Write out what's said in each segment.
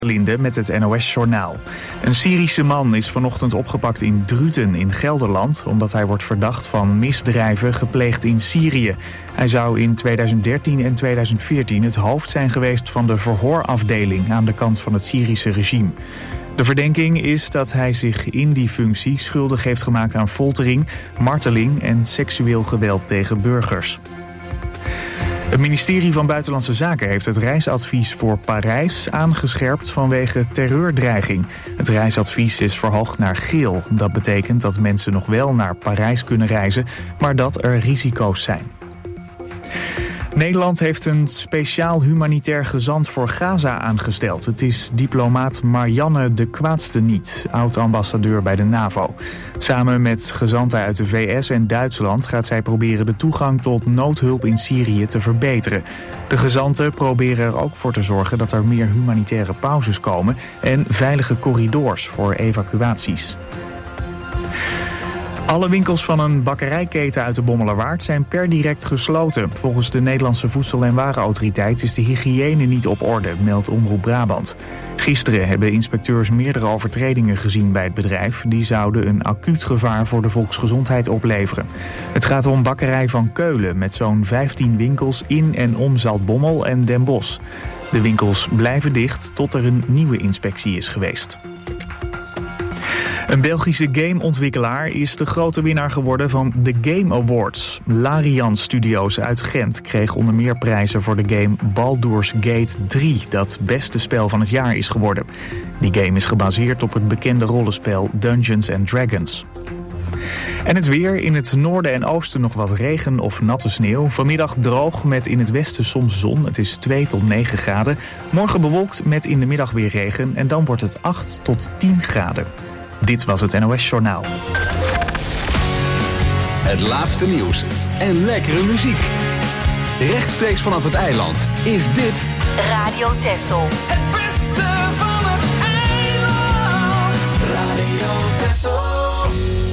Linde met het NOS-journaal. Een Syrische man is vanochtend opgepakt in Druten in Gelderland, omdat hij wordt verdacht van misdrijven gepleegd in Syrië. Hij zou in 2013 en 2014 het hoofd zijn geweest van de verhoorafdeling aan de kant van het Syrische regime. De verdenking is dat hij zich in die functie schuldig heeft gemaakt aan foltering, marteling en seksueel geweld tegen burgers. Het ministerie van Buitenlandse Zaken heeft het reisadvies voor Parijs aangescherpt vanwege terreurdreiging. Het reisadvies is verhoogd naar geel. Dat betekent dat mensen nog wel naar Parijs kunnen reizen, maar dat er risico's zijn. Nederland heeft een speciaal humanitair gezant voor Gaza aangesteld. Het is diplomaat Marianne de Kwaadsteniet, oud-ambassadeur bij de NAVO. Samen met gezanten uit de VS en Duitsland gaat zij proberen de toegang tot noodhulp in Syrië te verbeteren. De gezanten proberen er ook voor te zorgen dat er meer humanitaire pauzes komen en veilige corridors voor evacuaties. Alle winkels van een bakkerijketen uit de Bommelerwaard zijn per direct gesloten. Volgens de Nederlandse Voedsel- en Warenautoriteit is de hygiëne niet op orde, meldt Omroep Brabant. Gisteren hebben inspecteurs meerdere overtredingen gezien bij het bedrijf. Die zouden een acuut gevaar voor de volksgezondheid opleveren. Het gaat om bakkerij van Keulen met zo'n 15 winkels in en om Zaltbommel en Den Bosch. De winkels blijven dicht tot er een nieuwe inspectie is geweest. Een Belgische gameontwikkelaar is de grote winnaar geworden van de Game Awards. Larian Studios uit Gent kreeg onder meer prijzen voor de game Baldur's Gate 3... dat beste spel van het jaar is geworden. Die game is gebaseerd op het bekende rollenspel Dungeons & Dragons. En het weer, in het noorden en oosten nog wat regen of natte sneeuw. Vanmiddag droog met in het westen soms zon. Het is 2 tot 9 graden. Morgen bewolkt met in de middag weer regen en dan wordt het 8 tot 10 graden. Dit was het NOS Journaal. Het laatste nieuws en lekkere muziek. Rechtstreeks vanaf het eiland is dit Radio Texel. Het beste van het eiland. Radio Texel.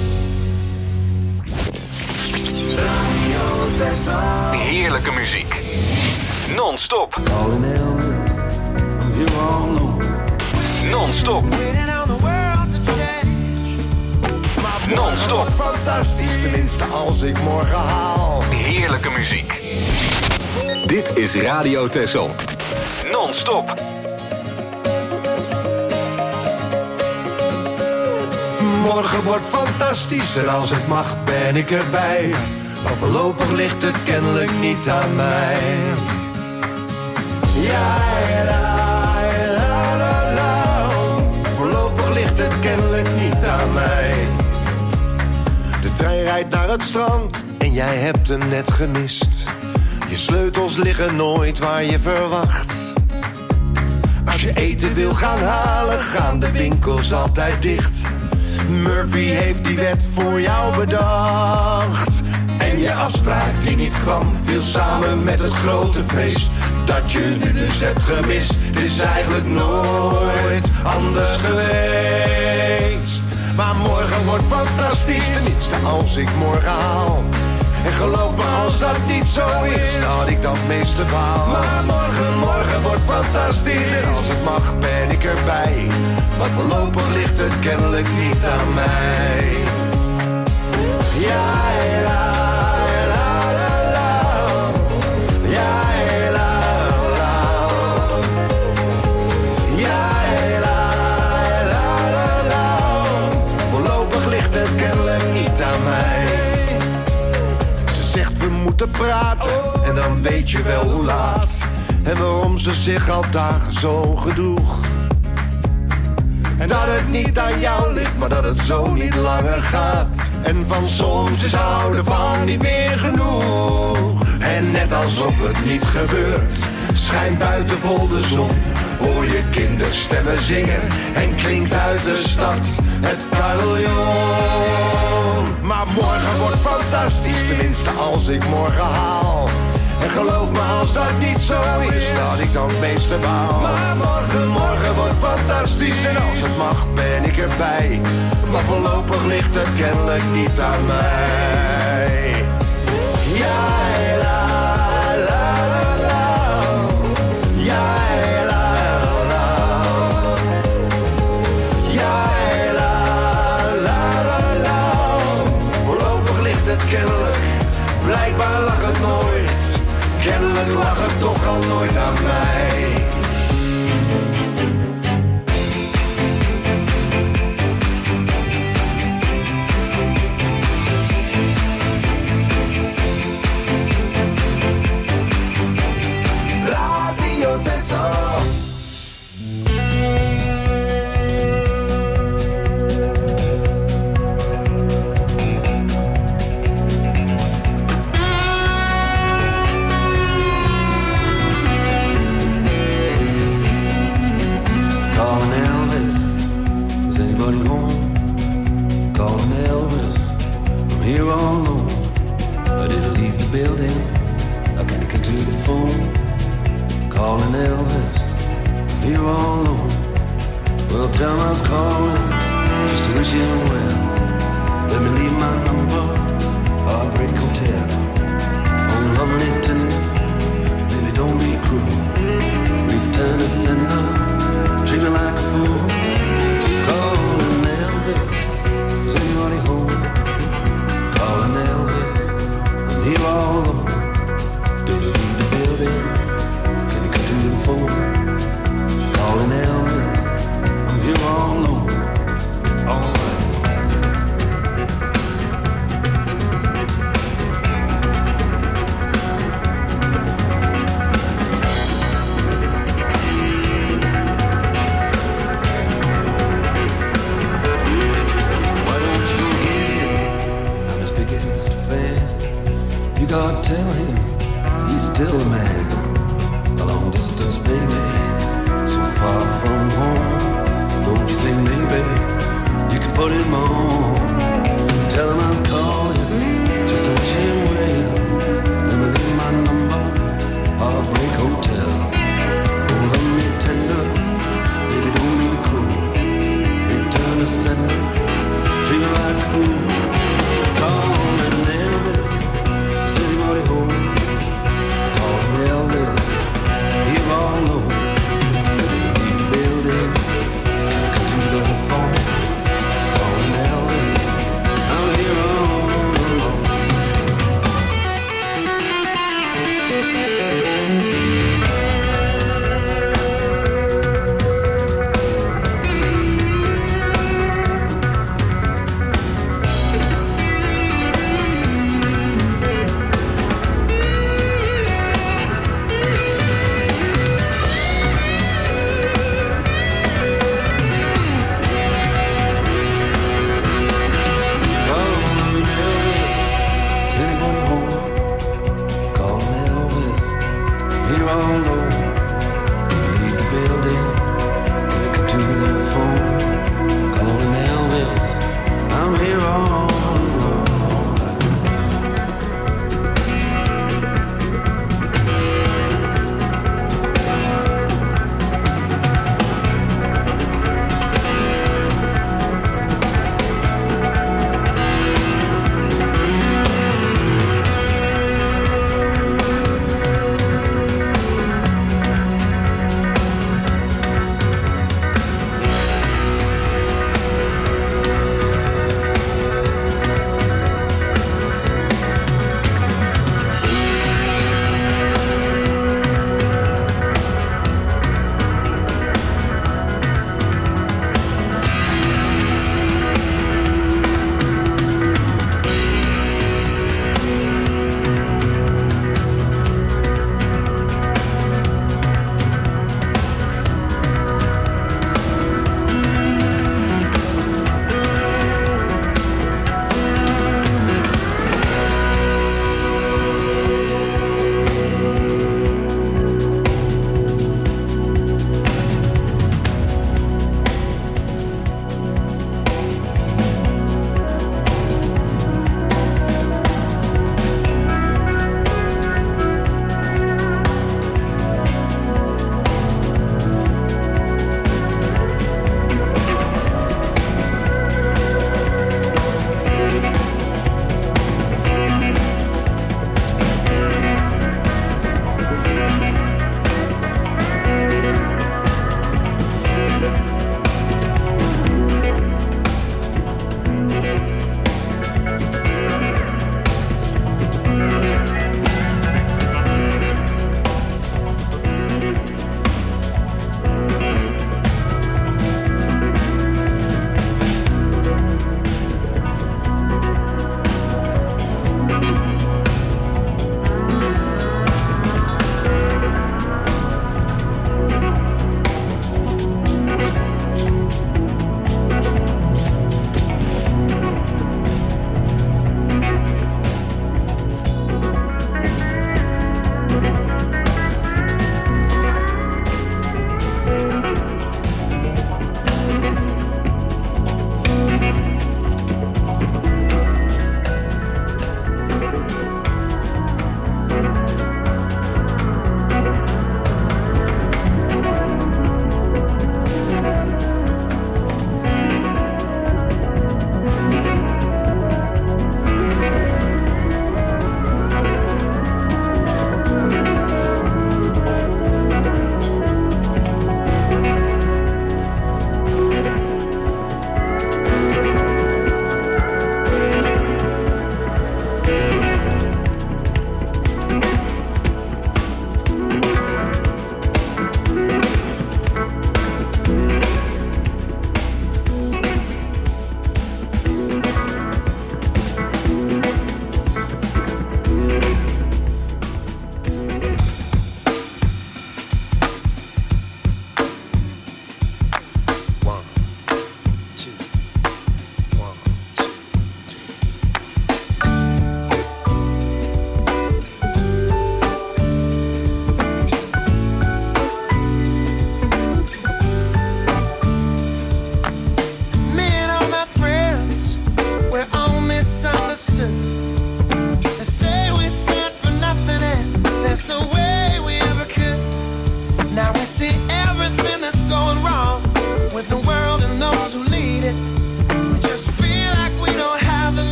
Radio Texel. heerlijke muziek. Non-stop. Non-stop. Non-stop. Fantastisch, tenminste als ik morgen haal. Heerlijke muziek. Dit is Radio Texel. Non-stop. Morgen wordt fantastisch en als het mag ben ik erbij. Maar voorlopig ligt het kennelijk niet aan mij. Ja, la, la, la, la. Voorlopig ligt het kennelijk niet aan mij. De trein rijdt naar het strand en jij hebt hem net gemist. Je sleutels liggen nooit waar je verwacht. Als je eten wil gaan halen, gaan de winkels altijd dicht. Murphy heeft die wet voor jou bedacht. En je afspraak die niet kwam, viel samen met het grote feest. Dat je nu dus hebt gemist, het is eigenlijk nooit anders geweest. Maar morgen wordt fantastisch, tenminste als ik morgen haal. En geloof me als dat niet zo is, dat ik dat meeste baal. Maar morgen wordt fantastisch en als het mag ben ik erbij. Maar voorlopig ligt het kennelijk niet aan mij. Ja, la, la, la, la. Ja, la, la. Ja, la, la, la, la. Voorlopig ligt het kennelijk niet aan mij. Ze zegt we moeten praten en dan weet je wel hoe laat. En waarom ze zich al dagen zo gedroeg. En dat het niet aan jou ligt, maar dat het zo niet langer gaat. En van soms is houden van niet meer genoeg. En net alsof het niet gebeurt, schijnt buiten vol de zon. Hoor je kinderstemmen zingen en klinkt uit de stad het carillon. Maar morgen wordt fantastisch, tenminste als ik morgen haal. En geloof me als dat niet zo is, dat ik dan het meeste baal. Maar morgen wordt fantastisch en als het mag ben ik erbij. Maar voorlopig ligt het kennelijk niet aan mij. Ja, la, la, la, la. Ja, la, la. anybody home? Calling Elvis, I'm here all alone. I didn't leave the building, I can't get to the phone. Calling Elvis, I'm here all alone. Well, tell him I was calling, just to wish him well. Let me leave my number, Heartbreak Hotel. Oh, lovely tender, baby don't be cruel. Return to sender, treat me like a fool. Calling Elvis, is anybody home? Calling Elvis, I'm here all alone. Did you leave the building? Can you come to the phone? Calling Elvis, I'm here all alone. All right.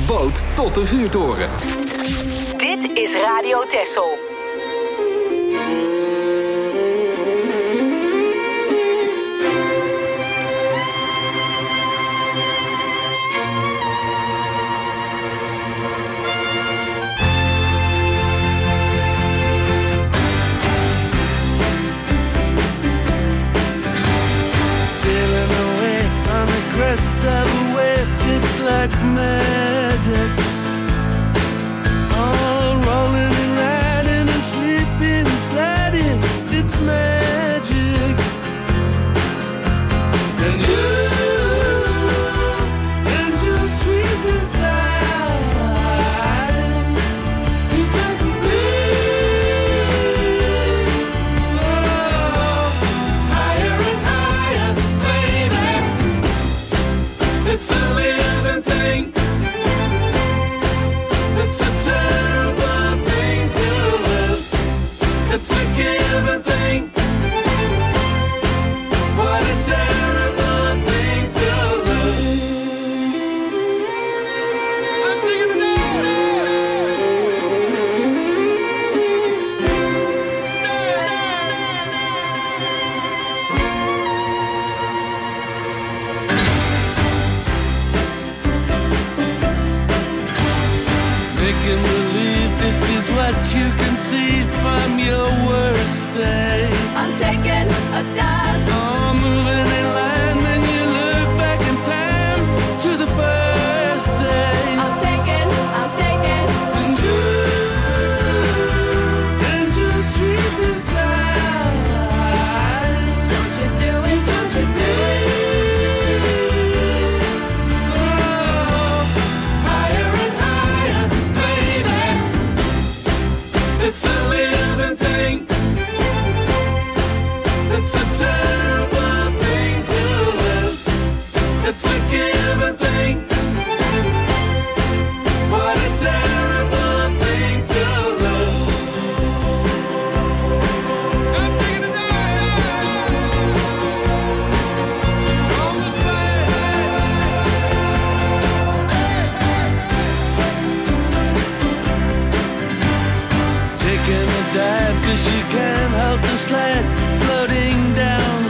boot tot de vuurtoren. Dit is Radio Texel. Crest of a wave, it's like magic. All rolling and riding and sleeping and sliding, it's magic. And you and your sweet desire, you take me higher and higher, baby. It's a living thing. It's a terrible thing to lose. It's a given thing. What a terrible thing to lose. I'm thinking of making believe this is what you can see from your worst day. I'm taking a dive. Oh, moving in line, then you look back in time to the first day. I'm taking. And you and your sweet desire. Don't you do it, don't you do it. Oh, higher and higher, baby. It's a living thing. It's a terrible thing to lose. It's a given thing. What a terrible thing to lose. I'm thinking of on the taking a dive 'cause you can't help the slide floating down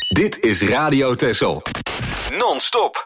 Dit is Radio Texel. Non-stop.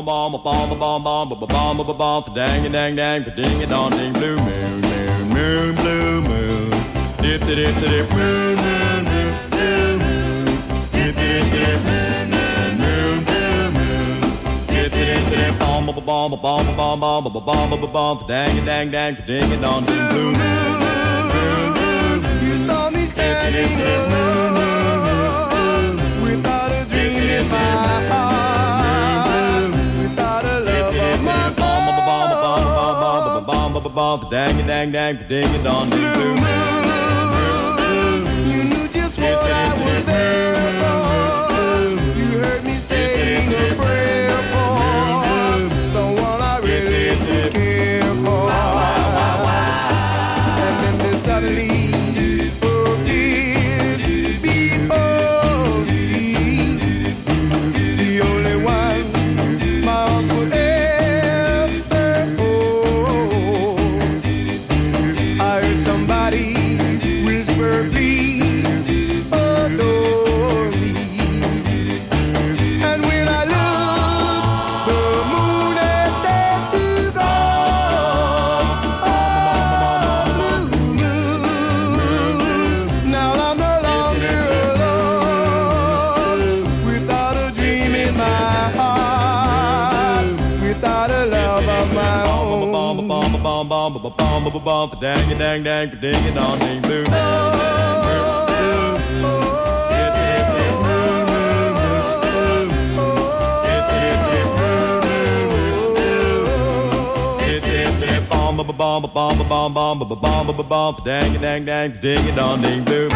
Dang dang dang, ding it on ding blue moon, moon, moon, blue moon. Dip dip dip dip moon, moon, moon, blue moon. Dip dip dip moon, moon, moon, blue moon. Dip dip dip bomb bomb bomb bomb bomb bomb bomb bomb dang dang dang, ding it on ding blue moon. You saw me standing alone without a dream in my heart, without a love of my heart. Dang dang dang, ding it on ding blue moon. You knew just what I was there for. You heard me saying a prayer for someone I really care for. And then suddenly dang dang dang, ding it on ding blue. Dang dang dang, ding it on ding blue.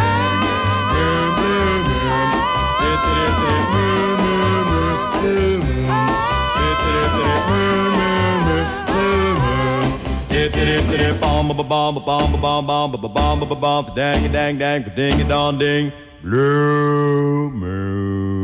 Dang dang dang, ding it on ding blue moon.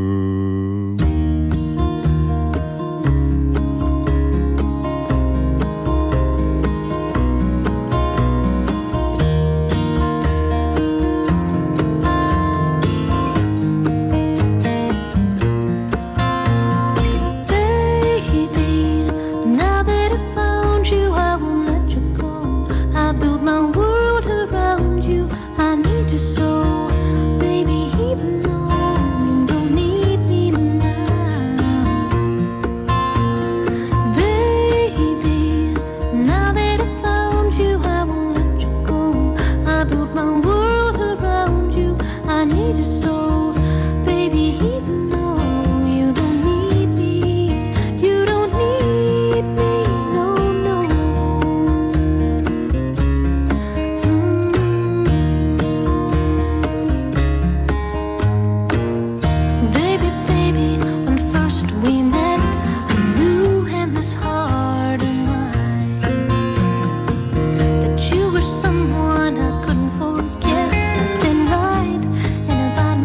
Someone I couldn't forget. I said right, and about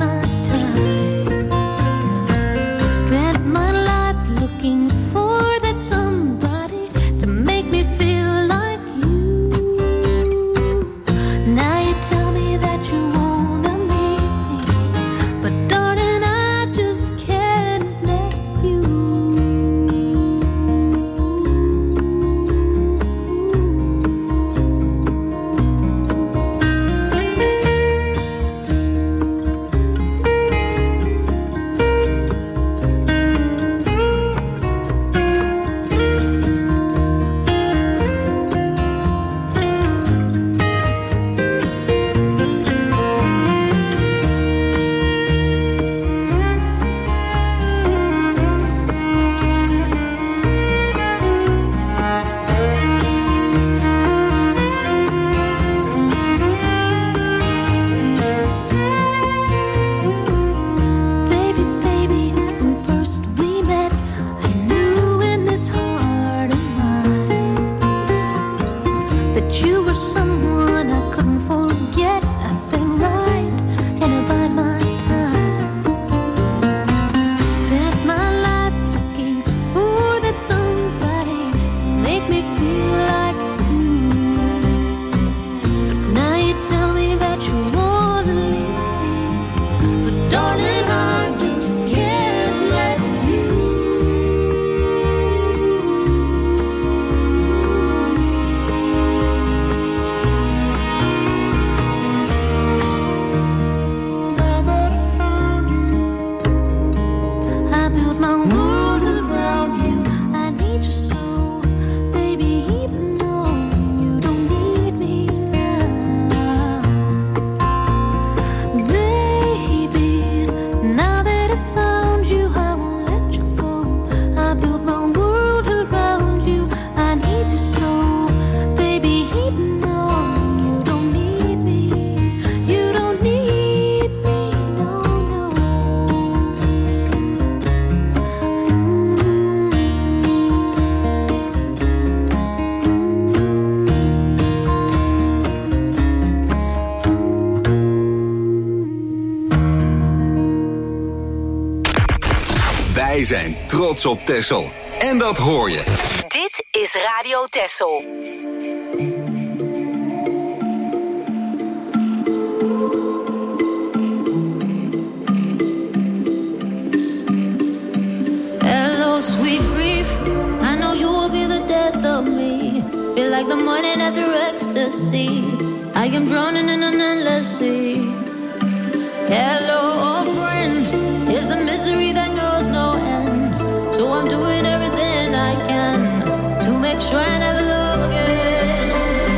Wij zijn trots op Texel. En dat hoor je. Dit is Radio Texel. Hello, sweet grief. I know you will be the death of me. Feel like the morning after ecstasy. I am drowning in an endless sea. Hello, old friend. Here's the misery that knows no end. So I'm doing everything I can to make sure I never love again.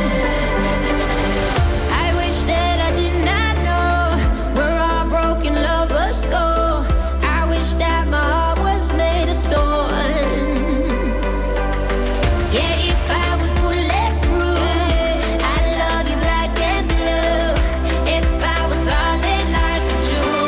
I wish that I did not know where our broken lovers go. I wish that my heart was made of stone. Yeah, if I was bulletproof, I'd love you black and blue. If I was solid like a jewel.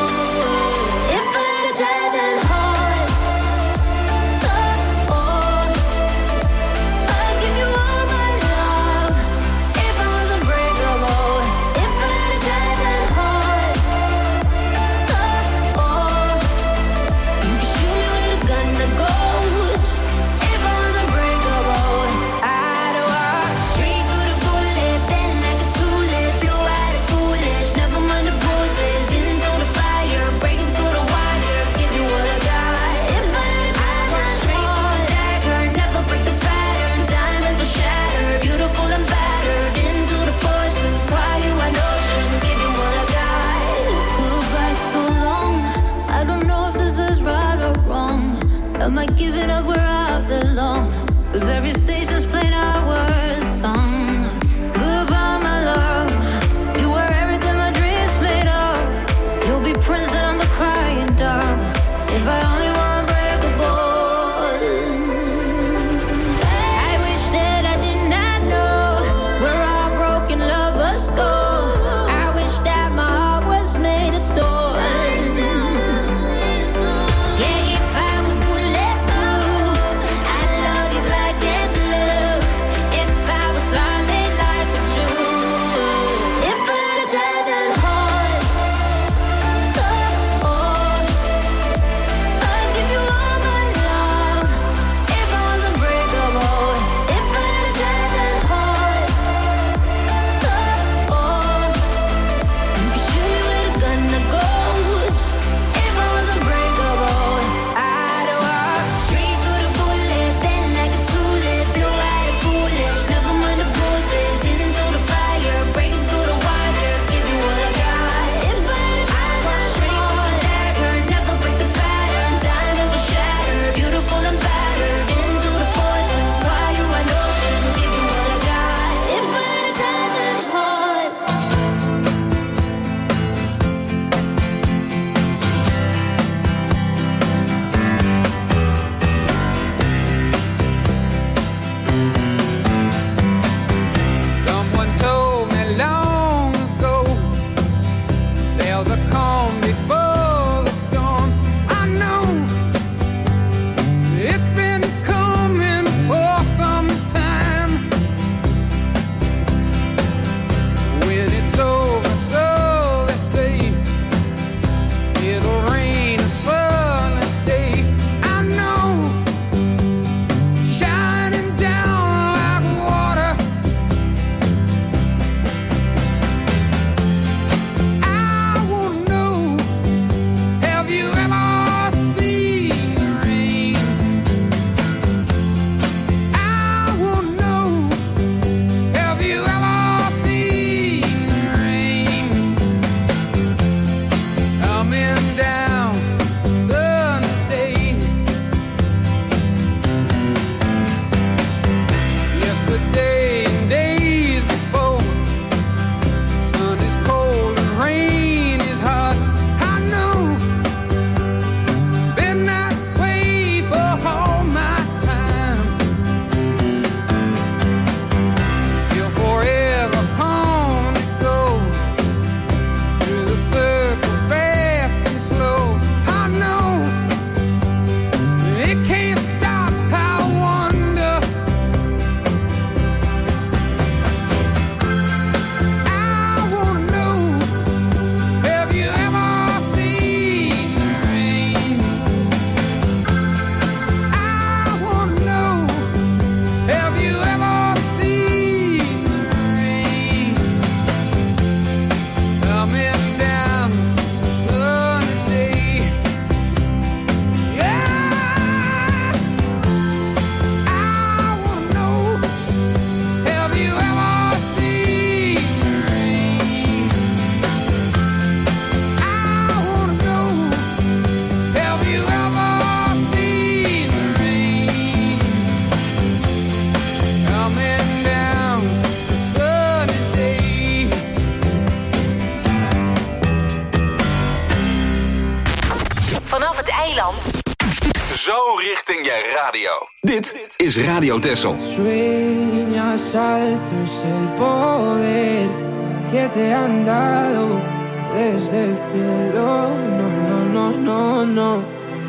vanaf het eiland. Zo richting je radio. Dit is Radio Texel. Sueñas alto es el poder que te han dado desde el cielo. No, no, no, no, no.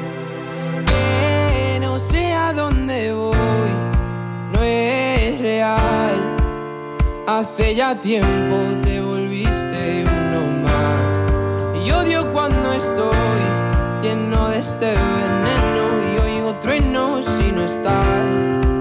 Que no sé a dónde voy, no es real. Hace ya tiempo te volviste uno más. Y odio cuando estoy lleno de este veneno y oigo truenos si no estás.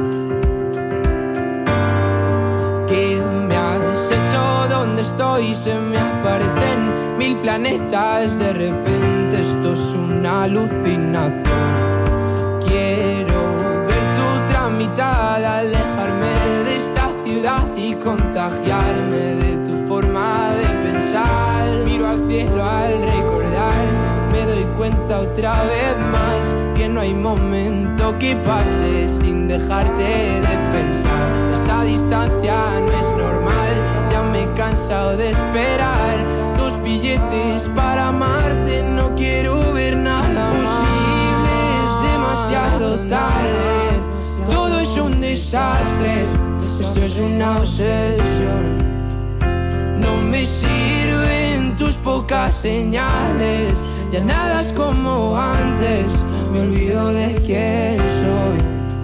¿Qué me has hecho? ¿Dónde estoy? Se me aparecen 1000 planetas. De repente esto es una alucinación. Quiero ver tu tramitada, alejarme de esta ciudad y contagiarme de tu forma de pensar. Miro al cielo al recordar, me doy cuenta otra vez más que no hay momento que pase sin dejarte de pensar. Esta distancia no es normal, ya me he cansado de esperar. 2 billetes para amarte, no quiero ver nada posible, es demasiado tarde. Todo es un desastre, esto es una obsesión. No me sirven tus pocas señales, ya nada es como antes, me olvido de quién soy.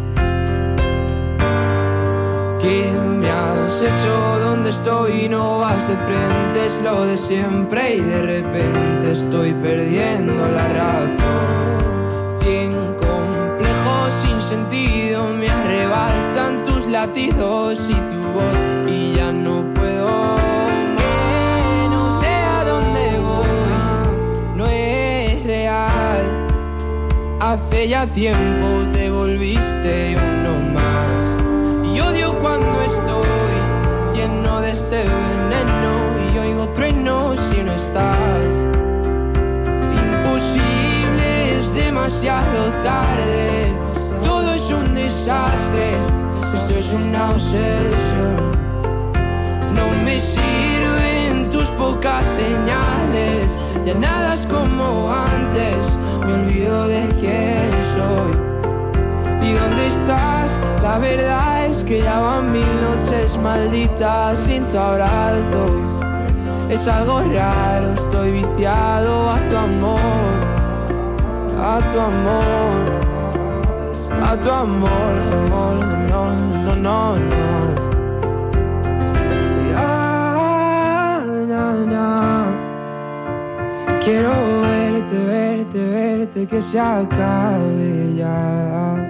¿Qué me has hecho? ¿Dónde estoy? No vas de frente, es lo de siempre y de repente estoy perdiendo la razón. 100 complejos sin sentido me arrebatan tus latidos y tu voz y ya no puedo. Que no sé a dónde voy, no es real. Hace ya tiempo te volviste uno más. Y odio cuando estoy lleno de este veneno y oigo truenos si no estás. Imposible, es demasiado tarde. Todo es un desastre, esto es una obsesión. No me sirven tus pocas señales, ya nada es como antes, me olvido de quién soy. ¿Y dónde estás? La verdad es que ya van 1000 noches malditas sin tu abrazo. Es algo raro, estoy viciado a tu amor, a tu amor, a tu amor, amor, no, no, no, no. Ya, na, na. Quiero verte, verte, verte, que se acabe ya.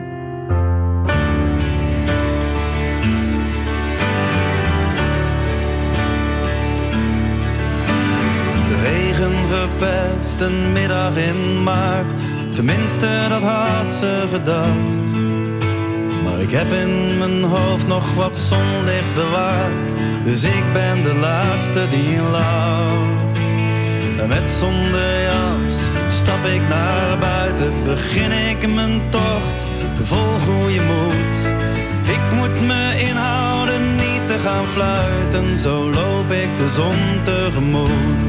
Regen verpest een middag in maart. Tenminste, dat had ze gedacht. Maar ik heb in mijn hoofd nog wat zonlicht bewaard. Dus ik ben de laatste die lacht. En met zonder jas stap ik naar buiten. Begin ik mijn tocht, vol goede moed. Ik moet me inhouden niet te gaan fluiten. Zo loop ik de zon tegemoet.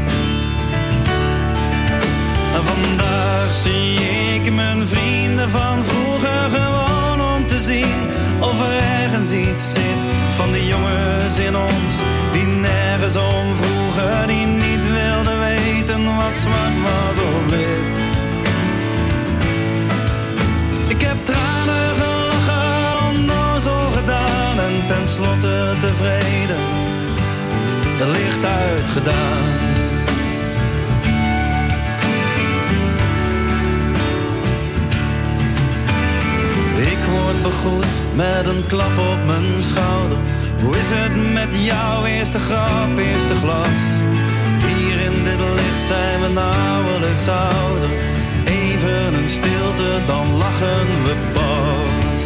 Vandaag zie ik mijn vrienden van vroeger gewoon om te zien of er ergens iets zit van die jongens in ons die nergens om vroegen, die niet wilden weten wat zwart was of wit. Ik heb tranen gelachen, onnozel gedaan en tenslotte tevreden, de licht uitgedaan. Ik word begroet met een klap op mijn schouder. Hoe is het met jou? Eerste grap, eerste glas. Hier in dit licht zijn we nauwelijks ouder. Even een stilte, dan lachen we pas.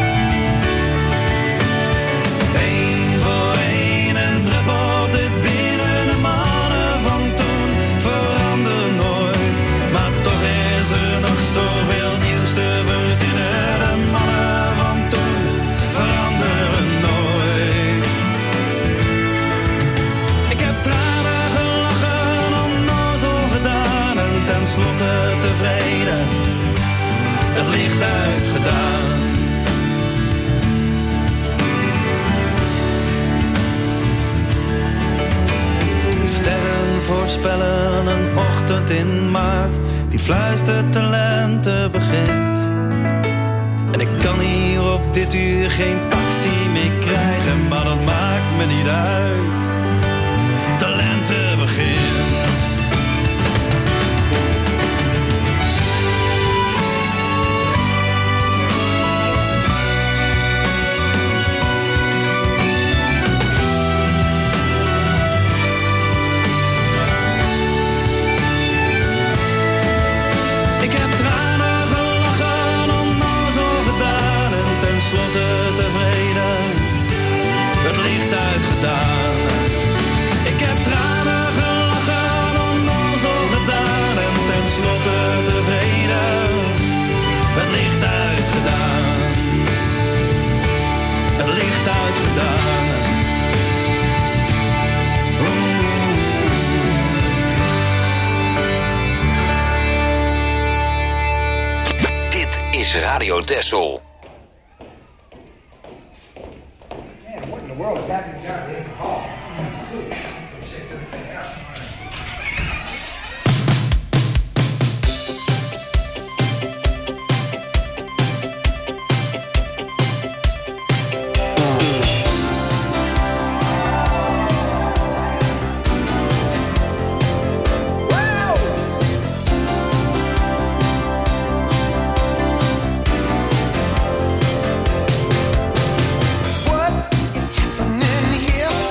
Eén voor één en druppelt het binnen. De mannen van toen veranderen nooit. Maar toch is er nog zoveel nieuws te verzinnen. De mannen van toen veranderen nooit. Ik heb tranen gelachen, onnozel gedaan en tenslotte tevreden. het licht uitgedaan. De sterren voorspellen een ochtend in maart die fluistert de lente begint. En ik kan hier op dit uur geen taxi meer krijgen, maar dat maakt me niet uit. De lente begint. Tevreden, het licht uitgedaan. Ik heb tranen gelachen, onnozel gedaan. En tenslotte tevreden, het licht uitgedaan. Het licht uitgedaan. Dit is Radio Texel. The world is happening down here in the hall. Check this thing out. What is happening here?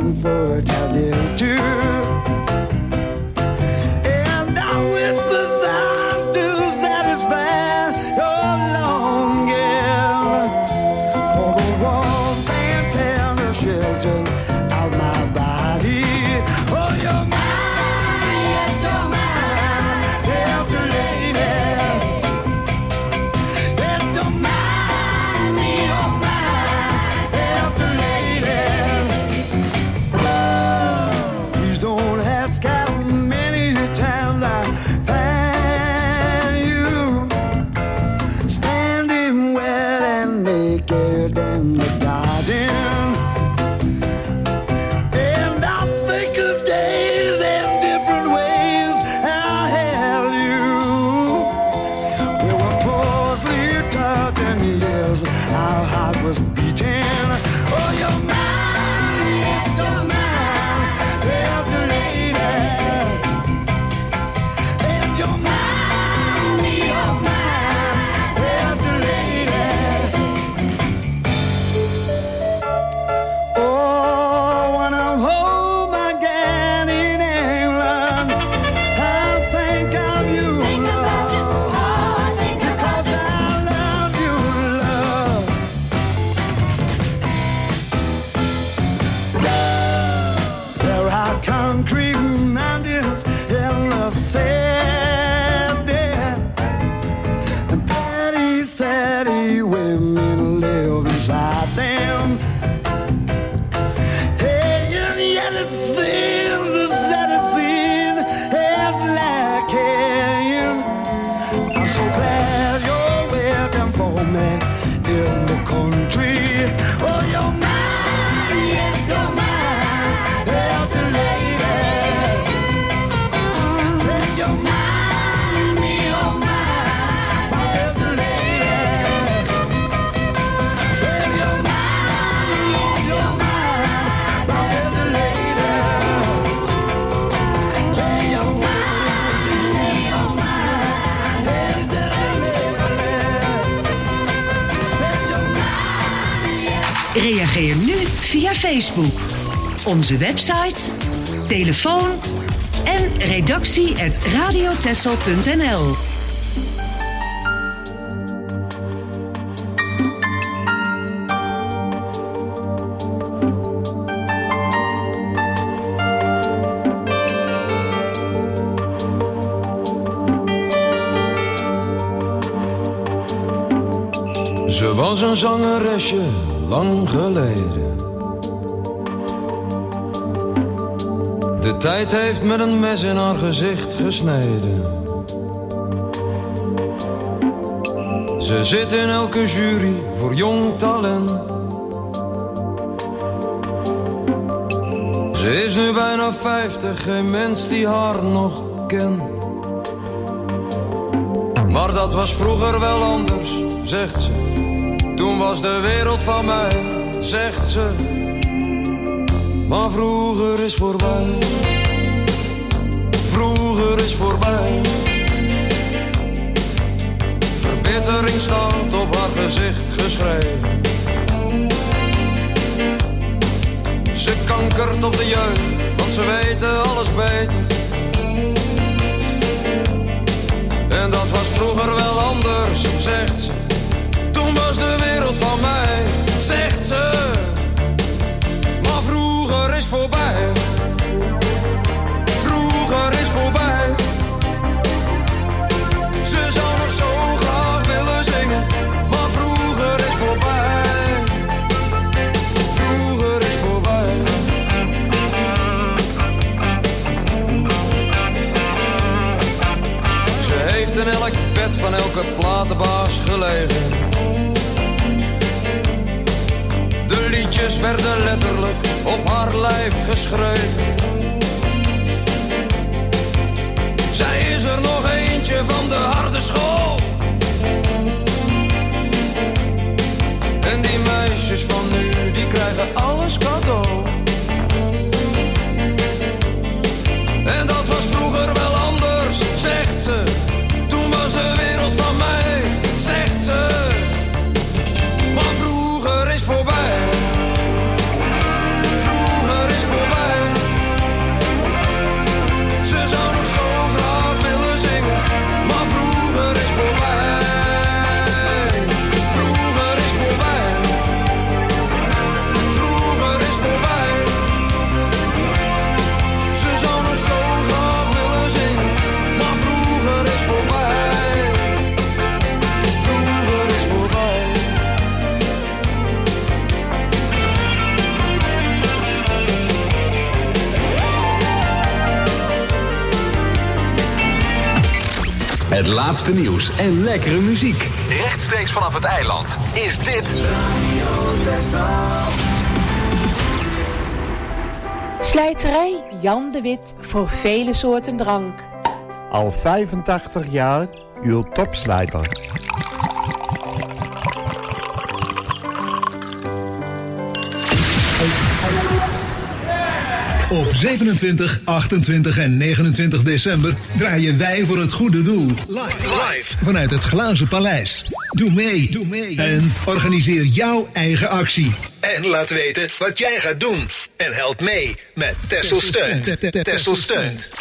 looking for a child to. And I whisper sounds to satisfy your longing for the warmth and tender shelter of my body. Oh, you're mine, yes, you're mine, yes, lady. Yes, you're mine, you're mine, yes, lady. Please don't ask how many times I find you standing wet and naked in the garden. And I think of days and different ways I held you. We were closely touching, yes, our heart was beating. Oh, you're mine, yes, you're mine, yes, lady. And you're mine, yes, lady. Oh, when I hold my gun in England, I think of you, love, because I love you, love. There are concrete mountains in the sand, and petty, saddy women live inside them. Hey, and yet it seems the saddest scene is lacking. I'm so glad you're waiting for me in the country. Oh, you're mine, yes, you're mine, yes, lady. Say you're mine, yes, lady. Say you're mine, yes, you're mine, yes, lady. Say you're mine, yes, lady. Reageer nu via Facebook, onze website, telefoon en redactie@radiotessel.nl. Ze was een zangeresje lang geleden. De tijd heeft met een mes in haar gezicht gesneden. Ze zit in elke jury voor jong talent. Ze is nu bijna 50, geen mens die haar nog kent. Maar dat was vroeger wel anders, zegt ze. Toen was de wereld van mij, zegt ze. Maar vroeger is voorbij. Vroeger is voorbij. Verbittering staat op haar gezicht geschreven. Ze kankert op de jeugd, want ze weten alles beter. En dat was vroeger wel anders, zegt ze. Toen was de wereld van mij, zegt ze. Maar vroeger is voorbij. Vroeger is voorbij. Ze zou nog zo graag willen zingen. Maar vroeger is voorbij. Vroeger is voorbij. Ze heeft in elk bed van elke platenbaas gelegen. De liedjes werden letterlijk op haar lijf geschreven. Zij is er nog eentje van de harde school. En die meisjes van nu, die krijgen alles cadeau. En dat was vroeger wel anders, zegt ze. Toen was de wereld van mij, zegt ze. Maar vroeger is voorbij. Vroeger is voorbij. Het laatste nieuws en lekkere muziek. Rechtstreeks vanaf het eiland is dit Radio Texel. Slijterij Jan de Wit voor vele soorten drank. Al 85 jaar uw topslijter. Op 27, 28 en 29 december draaien wij voor het goede doel. Live vanuit het Glazen Paleis. Doe mee. En organiseer jouw eigen actie. En laat weten wat jij gaat doen. En help mee met Texel Steunt. Texel Steunt.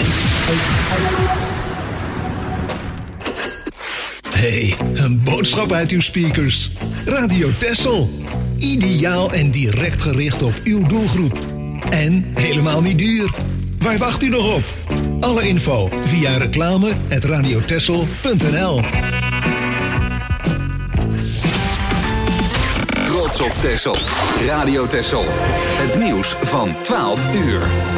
Hey, een boodschap uit uw speakers. Radio Texel. Ideaal en direct gericht op uw doelgroep. En helemaal niet duur. Waar wacht u nog op? Alle info via reclame@radiotexel.nl. Trots op Texel. Radio Texel. Het nieuws van 12 uur.